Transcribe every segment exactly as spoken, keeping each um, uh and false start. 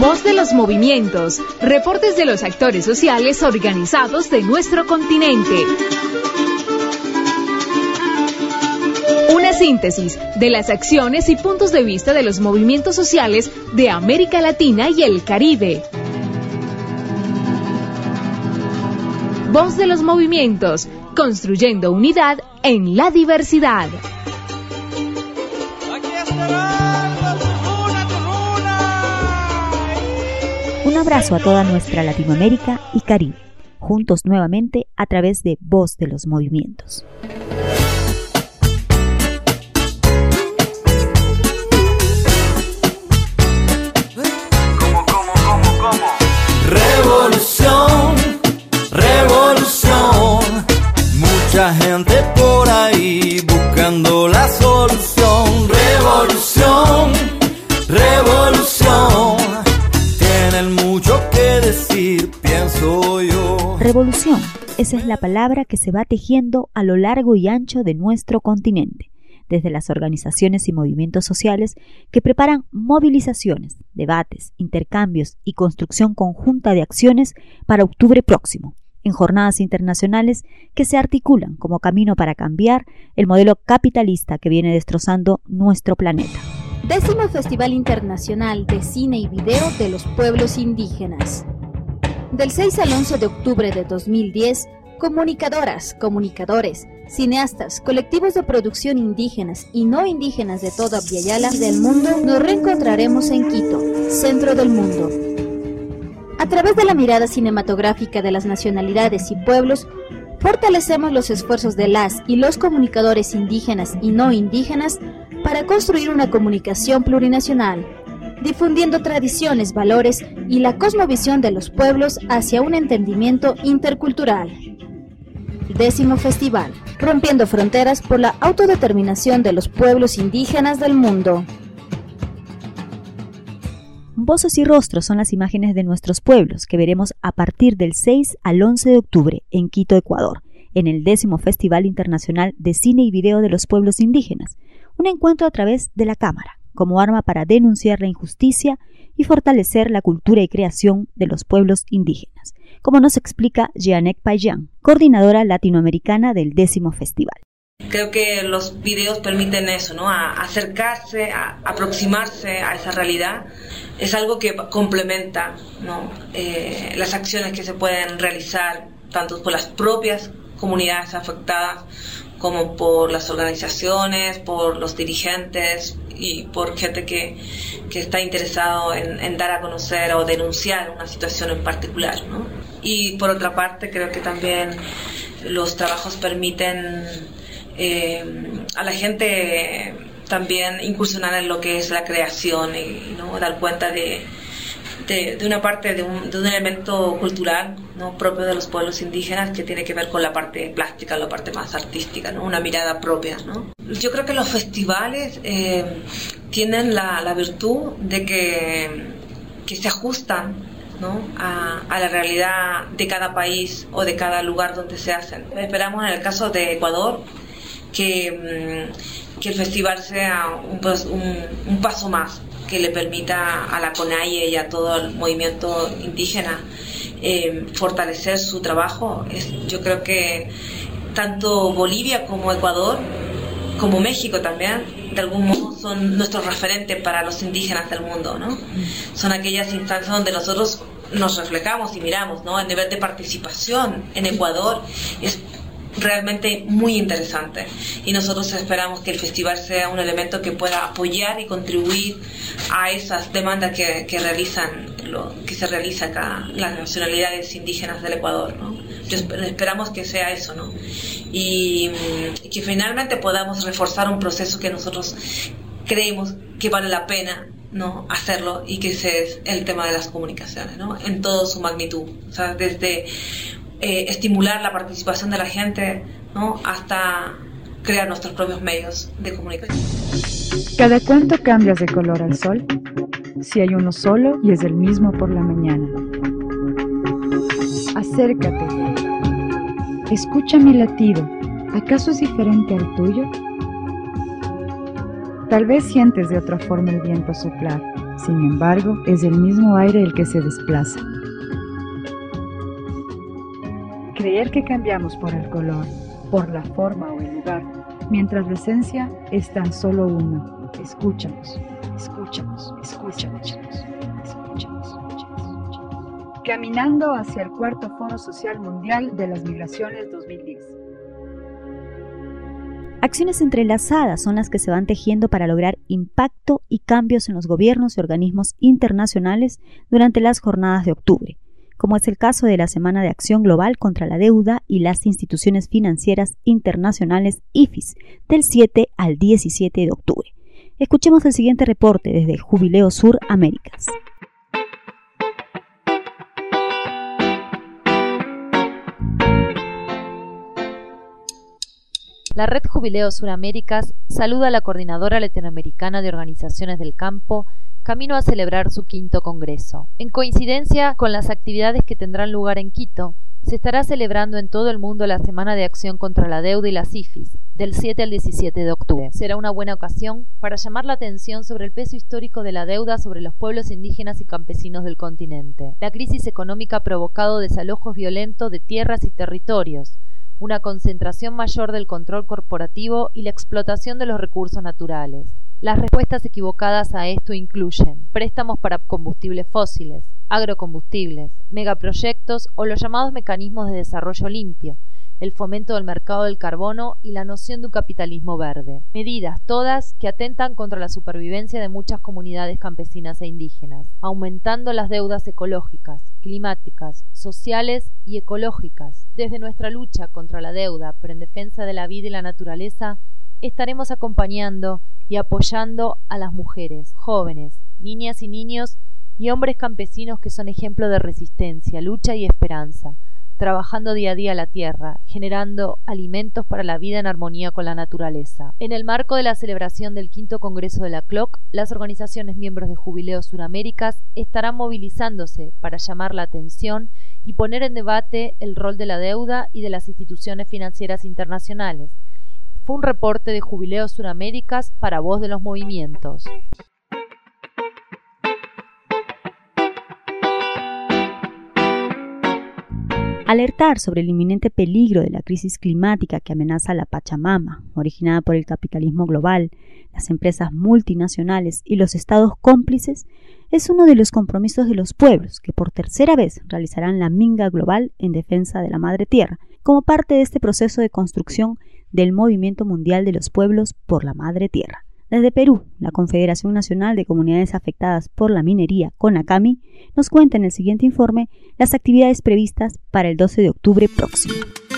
Voz de los movimientos, reportes de los actores sociales organizados de nuestro continente. Una síntesis de las acciones y puntos de vista de los movimientos sociales de América Latina y el Caribe. Voz de los movimientos, construyendo unidad en la diversidad. Un abrazo a toda nuestra Latinoamérica y Caribe, juntos nuevamente a través de Voz de los Movimientos. ¿Cómo, cómo, cómo, cómo? Revolución, revolución, mucha gente por ahí buscando la solución. Revolución, revolución, tienen mucho que decir, pienso yo. Revolución, esa es la palabra que se va tejiendo a lo largo y ancho de nuestro continente, desde las organizaciones y movimientos sociales que preparan movilizaciones, debates, intercambios y construcción conjunta de acciones para octubre próximo, en jornadas internacionales que se articulan como camino para cambiar el modelo capitalista que viene destrozando nuestro planeta. Décimo Festival Internacional de Cine y Video de los Pueblos Indígenas. Del seis al once de octubre de dos mil diez, comunicadoras, comunicadores, cineastas, colectivos de producción indígenas y no indígenas de toda Abya Yala y del mundo nos reencontraremos en Quito, centro del mundo. A través de la mirada cinematográfica de las nacionalidades y pueblos, fortalecemos los esfuerzos de las y los comunicadores indígenas y no indígenas para construir una comunicación plurinacional, difundiendo tradiciones, valores y la cosmovisión de los pueblos hacia un entendimiento intercultural. Décimo Festival, rompiendo fronteras por la autodeterminación de los pueblos indígenas del mundo. Voces y rostros son las imágenes de nuestros pueblos que veremos a partir del seis al once de octubre en Quito, Ecuador, en el décimo Festival Internacional de Cine y Video de los Pueblos Indígenas, un encuentro a través de la cámara, como arma para denunciar la injusticia y fortalecer la cultura y creación de los pueblos indígenas, como nos explica Jeanette Payan, coordinadora latinoamericana del décimo festival. Creo que los videos permiten eso, ¿no? A acercarse, a aproximarse a esa realidad. Es algo que complementa, ¿no? eh, las acciones que se pueden realizar tanto por las propias comunidades afectadas como por las organizaciones, por los dirigentes y por gente que, que está interesado en, en dar a conocer o denunciar una situación en particular, ¿no? Y por otra parte, creo que también los trabajos permiten eh, a la gente también incursionar en lo que es la creación y, ¿no? dar cuenta de, de, de una parte, de un, de un elemento cultural, ¿no? propio de los pueblos indígenas que tiene que ver con la parte plástica, la parte más artística, ¿no? una mirada propia, ¿no? Yo creo que los festivales eh, tienen la, la virtud de que, que se ajustan, ¿no? a, a la realidad de cada país o de cada lugar donde se hacen. Esperamos en el caso de Ecuador que, que el festival sea un, un, un paso más que le permita a la CONAIE y a todo el movimiento indígena eh, fortalecer su trabajo. Es, yo creo que tanto Bolivia como Ecuador, como México también, de algún modo son nuestros referentes para los indígenas del mundo, ¿no? Son aquellas instancias donde nosotros nos reflejamos y miramos, ¿no? El nivel de participación en Ecuador es realmente muy interesante y nosotros esperamos que el festival sea un elemento que pueda apoyar y contribuir a esas demandas que, que realizan lo que se realiza acá las nacionalidades indígenas del Ecuador, ¿no? Yo esperamos que sea eso, ¿no? Y, y que finalmente podamos reforzar un proceso que nosotros creemos que vale la pena, ¿no? hacerlo, y que ese es el tema de las comunicaciones, ¿no? en toda su magnitud, o sea, desde Eh, estimular la participación de la gente, ¿no? hasta crear nuestros propios medios de comunicación. ¿Cada cuánto cambias de color al sol? Si hay uno solo y es el mismo por la mañana. Acércate. Escucha mi latido. ¿Acaso es diferente al tuyo? Tal vez sientes de otra forma el viento soplar. Sin embargo, es el mismo aire el que se desplaza. Creer que cambiamos por el color, por la forma o el lugar, mientras la esencia es tan solo uno. Escúchanos, escúchanos, escúchanos, escúchanos, escúchanos. Caminando hacia el cuarto Foro Social Mundial de las Migraciones dos mil diez. Acciones entrelazadas son las que se van tejiendo para lograr impacto y cambios en los gobiernos y organismos internacionales durante las jornadas de octubre, como es el caso de la Semana de Acción Global contra la Deuda y las Instituciones Financieras Internacionales I F I S, del siete al diecisiete de octubre. Escuchemos el siguiente reporte desde Jubileo Sur Américas. La Red Jubileo Suraméricas saluda a la Coordinadora Latinoamericana de Organizaciones del Campo, camino a celebrar su quinto congreso. En coincidencia con las actividades que tendrán lugar en Quito, se estará celebrando en todo el mundo la Semana de Acción contra la Deuda y las I F I S, del siete al diecisiete de octubre. Será una buena ocasión para llamar la atención sobre el peso histórico de la deuda sobre los pueblos indígenas y campesinos del continente. La crisis económica ha provocado desalojos violentos de tierras y territorios, una concentración mayor del control corporativo y la explotación de los recursos naturales. Las respuestas equivocadas a esto incluyen préstamos para combustibles fósiles, agrocombustibles, megaproyectos o los llamados mecanismos de desarrollo limpio, el fomento del mercado del carbono y la noción de un capitalismo verde. Medidas todas que atentan contra la supervivencia de muchas comunidades campesinas e indígenas, aumentando las deudas ecológicas, climáticas, sociales y ecológicas. Desde nuestra lucha contra la deuda, pero en defensa de la vida y la naturaleza, estaremos acompañando y apoyando a las mujeres, jóvenes, niñas y niños y hombres campesinos que son ejemplo de resistencia, lucha y esperanza, trabajando día a día la tierra, generando alimentos para la vida en armonía con la naturaleza. En el marco de la celebración del quinto Congreso de la C L O C, las organizaciones miembros de Jubileo Suraméricas estarán movilizándose para llamar la atención y poner en debate el rol de la deuda y de las instituciones financieras internacionales. Fue un reporte de Jubileo Suraméricas para Voz de los Movimientos. Alertar sobre el inminente peligro de la crisis climática que amenaza la Pachamama, originada por el capitalismo global, las empresas multinacionales y los estados cómplices, es uno de los compromisos de los pueblos que por tercera vez realizarán la Minga Global en defensa de la Madre Tierra, como parte de este proceso de construcción del Movimiento Mundial de los Pueblos por la Madre Tierra. Desde Perú, la Confederación Nacional de Comunidades Afectadas por la Minería, CONACAMI, nos cuenta en el siguiente informe las actividades previstas para el doce de octubre próximo.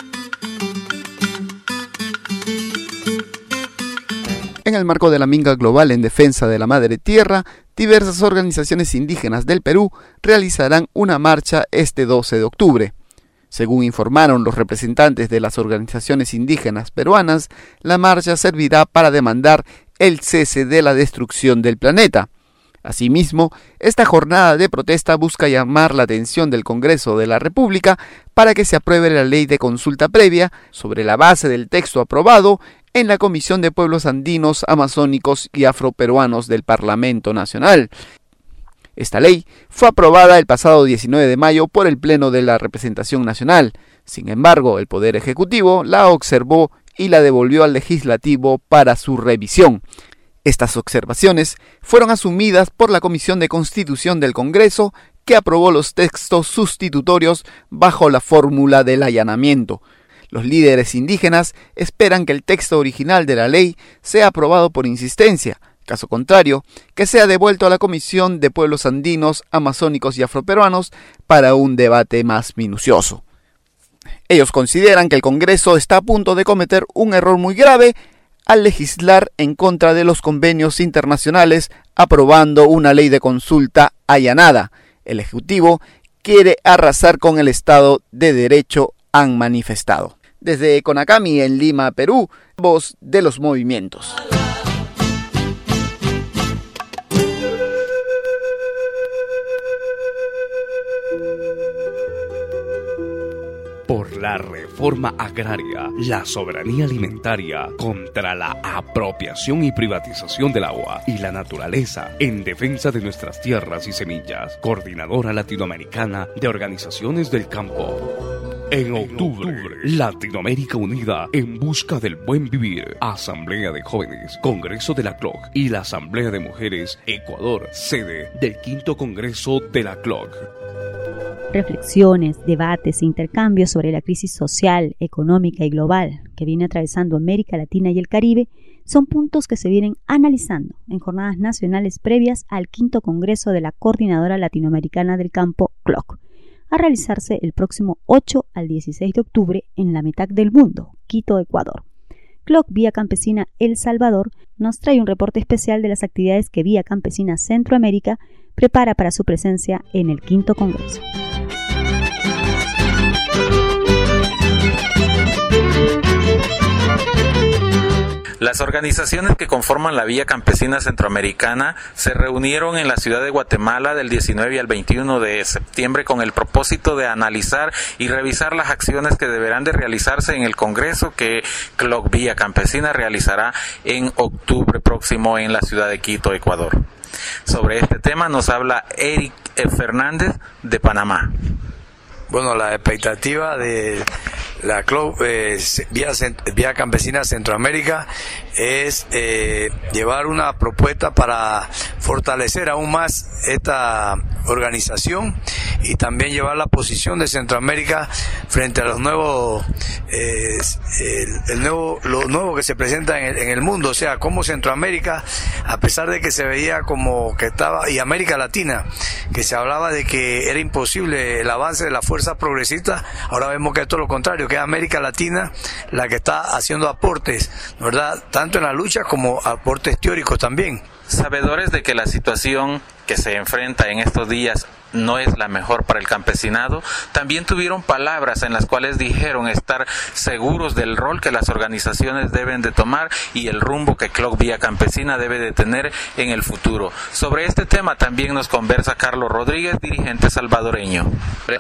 En el marco de la Minga Global en defensa de la Madre Tierra, diversas organizaciones indígenas del Perú realizarán una marcha este doce de octubre. Según informaron los representantes de las organizaciones indígenas peruanas, la marcha servirá para demandar el cese de la destrucción del planeta. Asimismo, esta jornada de protesta busca llamar la atención del Congreso de la República para que se apruebe la ley de consulta previa sobre la base del texto aprobado en la Comisión de Pueblos Andinos, Amazónicos y Afroperuanos del Parlamento Nacional. Esta ley fue aprobada el pasado diecinueve de mayo por el Pleno de la Representación Nacional. Sin embargo, el Poder Ejecutivo la observó y la devolvió al Legislativo para su revisión. Estas observaciones fueron asumidas por la Comisión de Constitución del Congreso, que aprobó los textos sustitutorios bajo la fórmula del allanamiento. Los líderes indígenas esperan que el texto original de la ley sea aprobado por insistencia. Caso contrario, que sea devuelto a la Comisión de Pueblos Andinos, Amazónicos y Afroperuanos para un debate más minucioso. Ellos consideran que el Congreso está a punto de cometer un error muy grave al legislar en contra de los convenios internacionales aprobando una ley de consulta allanada. El Ejecutivo quiere arrasar con el Estado de Derecho, han manifestado. Desde CONACAMI en Lima, Perú, Voz de los Movimientos. Por la reforma agraria, la soberanía alimentaria, contra la apropiación y privatización del agua y la naturaleza, en defensa de nuestras tierras y semillas. Coordinadora Latinoamericana de Organizaciones del Campo. En octubre, Latinoamérica Unida en busca del buen vivir. Asamblea de Jóvenes, Congreso de la C L O C y la Asamblea de Mujeres Ecuador, sede del quinto Congreso de la C L O C. Reflexiones, debates e intercambios sobre la crisis social, económica y global que viene atravesando América Latina y el Caribe son puntos que se vienen analizando en jornadas nacionales previas al quinto Congreso de la Coordinadora Latinoamericana del Campo C L O C, a realizarse el próximo ocho al dieciséis de octubre en la mitad del mundo, Quito, Ecuador. C L O C Vía Campesina El Salvador nos trae un reporte especial de las actividades que Vía Campesina Centroamérica prepara para su presencia en el quinto Congreso. Las organizaciones que conforman la Vía Campesina Centroamericana se reunieron en la ciudad de Guatemala del diecinueve al veintiuno de septiembre con el propósito de analizar y revisar las acciones que deberán de realizarse en el Congreso que C L O C Vía Campesina realizará en octubre próximo en la ciudad de Quito, Ecuador. Sobre este tema nos habla Eric Fernández de Panamá. Bueno, la expectativa de la C L O C eh, Vía, Vía Campesina Centroamérica es eh, llevar una propuesta para fortalecer aún más esta organización y también llevar la posición de Centroamérica frente a los nuevos eh, el, el nuevo lo nuevo que se presenta en el, en el mundo, o sea, como Centroamérica, a pesar de que se veía como que estaba, y América Latina, que se hablaba de que era imposible el avance de la fuerza progresista, ahora vemos que es todo lo contrario, que es América Latina la que está haciendo aportes, ¿verdad?, tanto en la lucha como aportes teóricos también. Sabedores de que la situación que se enfrenta en estos días no es la mejor para el campesinado, también tuvieron palabras en las cuales dijeron estar seguros del rol que las organizaciones deben de tomar y el rumbo que C L O C Vía Campesina debe de tener en el futuro. Sobre este tema también nos conversa Carlos Rodríguez, dirigente salvadoreño.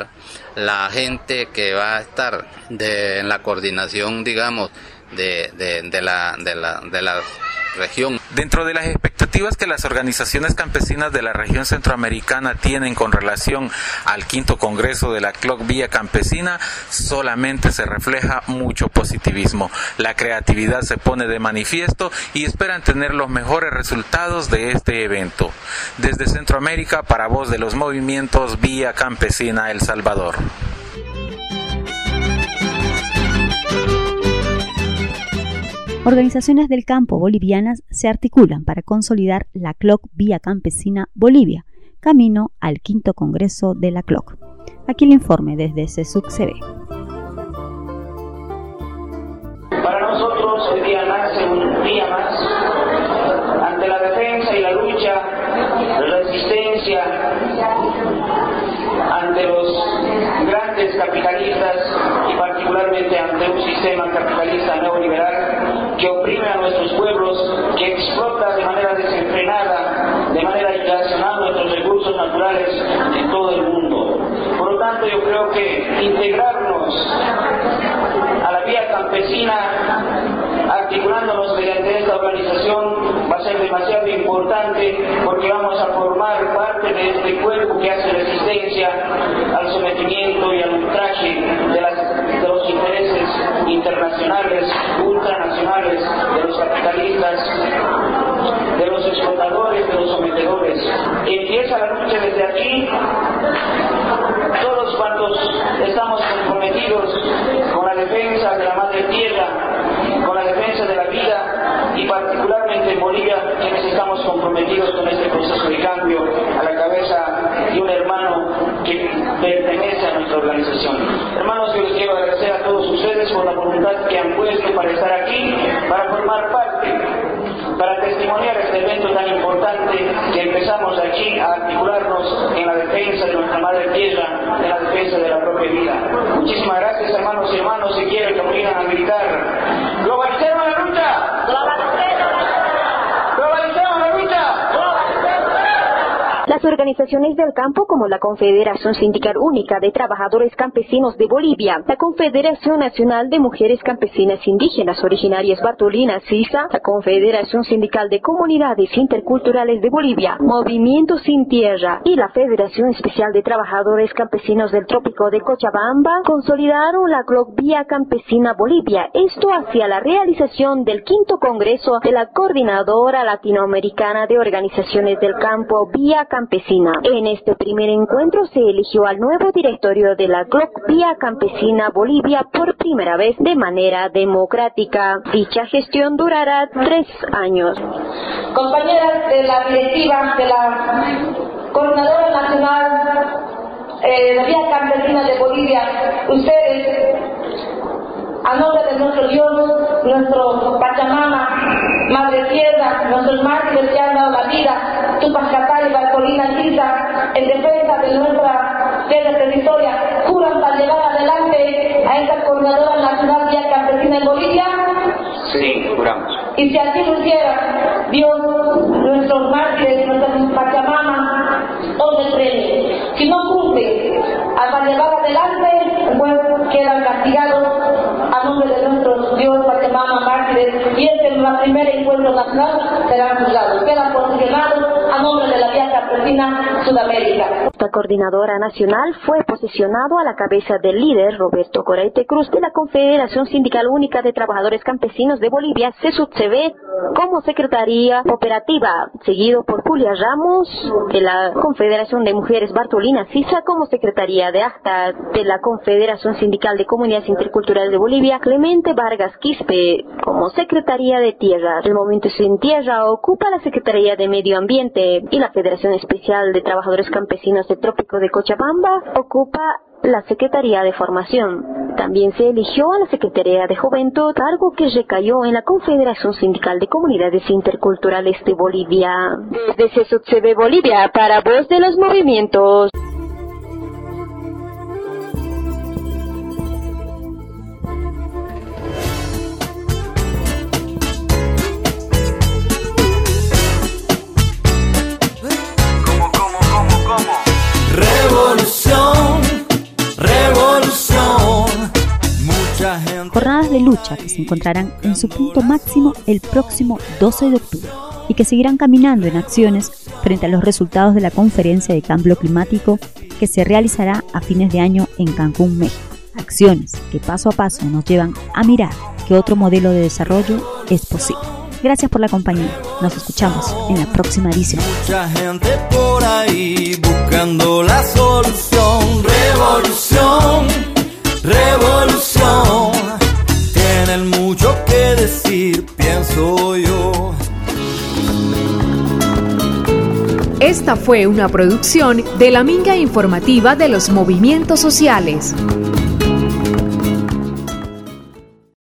La gente que va a estar de, en la coordinación, digamos, de, de, de la de la de la región. Dentro de las expectativas que las organizaciones campesinas de la región centroamericana tienen con relación al quinto Congreso de la C L O C Vía Campesina, solamente se refleja mucho positivismo. La creatividad se pone de manifiesto y esperan tener los mejores resultados de este evento. Desde Centroamérica, para Voz de los Movimientos Vía Campesina El Salvador. Organizaciones del campo bolivianas se articulan para consolidar la C L O C Vía Campesina Bolivia, camino al quinto Congreso de la C L O C. Aquí el informe desde CESUC C B. Para nosotros hoy día nace un día más ante la defensa y la lucha, la resistencia ante los grandes capitalistas y particularmente ante un sistema capitalista neoliberal que oprime a nuestros pueblos, que explota de manera desenfrenada, de manera irracional nuestros recursos naturales en todo el mundo. Por lo tanto, yo creo que integrarnos a la vía campesina, articulándonos mediante esta organización, va a ser demasiado importante porque vamos a formar parte de este cuerpo que hace resistencia al sometimiento y al ultraje de, las, de los intereses internacionales, ultranacionales, de los capitalistas, de los explotadores, de los sometedores. Empieza la lucha desde aquí. Todos cuantos estamos comprometidos con la defensa de la madre tierra, con la defensa de la vida y particularmente en Bolivia, quienes estamos comprometidos con este proceso de cambio a la cabeza de un hermano que pertenece a nuestra organización. Hermanos, yo les quiero agradecer a todos ustedes por la voluntad que han puesto para estar aquí, para formar parte, para testimoniar este evento tan importante que empezamos aquí a articularnos en la defensa de nuestra madre tierra, en la defensa de la propia vida. Muchísimas gracias, hermanos y hermanos, si quieren que me oigan a gritar: ¡globalicemos la lucha! ¡Globalicemos la lucha! La Las organizaciones del campo como la Confederación Sindical Única de Trabajadores Campesinos de Bolivia, la Confederación Nacional de Mujeres Campesinas Indígenas Originarias Bartolina CISA, la Confederación Sindical de Comunidades Interculturales de Bolivia, Movimiento Sin Tierra y la Federación Especial de Trabajadores Campesinos del Trópico de Cochabamba consolidaron la C L O C Vía Campesina Bolivia, esto hacia la realización del quinto Congreso de la Coordinadora Latinoamericana de Organizaciones del Campo Vía Campesina. En este primer encuentro se eligió al nuevo directorio de la C L O C Vía Campesina Bolivia por primera vez de manera democrática. Dicha gestión durará tres años. Compañeras de la directiva de la Coordinadora Nacional eh, de Vía Campesina de Bolivia, ustedes, a nombre de nuestro Dios, nuestro Pachamama, Madre Tierra, nuestros mártires que han dado la vida, Tupac Katay y Bartolina CISA, en defensa de nuestra tierra territoria, juran para llevar adelante a esta Coordinadora Nacional Vía Campesina en Bolivia. Sí, juramos. Y si así lo hiciera, Dios, nuestros mártires, nuestros Pachamama, os le premie. Si no cumple al llevar adelante, pues quedan castigados a nombre de nuestros Dios, Pachamama, mártires, y este en la primera encuentro nacional serán juzgados, quedan posicionados a nombre de la Vía Campesina Sudamérica. Esta coordinadora nacional fue posicionado a la cabeza del líder Roberto Coraite Cruz de la Confederación Sindical Única de Trabajadores Campesinos de Bolivia, CESUTCB, como secretaría operativa, seguido por Julia Ramos de la Confederación de Mujeres Bartolina CISA como secretaría de acta de la Confederación Sindical de Comunidades Interculturales de Bolivia, Clemente Vargas Quispe como secretaría de Tierra. El Movimiento Sin Tierra ocupa la Secretaría de Medio Ambiente y la Federación Especial de Trabajadores Campesinos del Trópico de Cochabamba ocupa la Secretaría de Formación. También se eligió a la Secretaría de Juventud, cargo que recayó en la Confederación Sindical de Comunidades Interculturales de Bolivia. Desde CESUTCB Bolivia, para Voz de los Movimientos. Revolución, revolución, mucha gente. Jornadas de lucha que se encontrarán en su punto máximo el próximo doce de octubre y que seguirán caminando en acciones frente a los resultados de la Conferencia de Cambio Climático que se realizará a fines de año en Cancún, México. Acciones que paso a paso nos llevan a mirar que otro modelo de desarrollo es posible. Gracias por la compañía. Nos escuchamos en la próxima edición. Mucha gente por ahí buscando la solución. Revolución, revolución. Tienen mucho que decir, pienso yo. Esta fue una producción de la Minga Informativa de los Movimientos Sociales.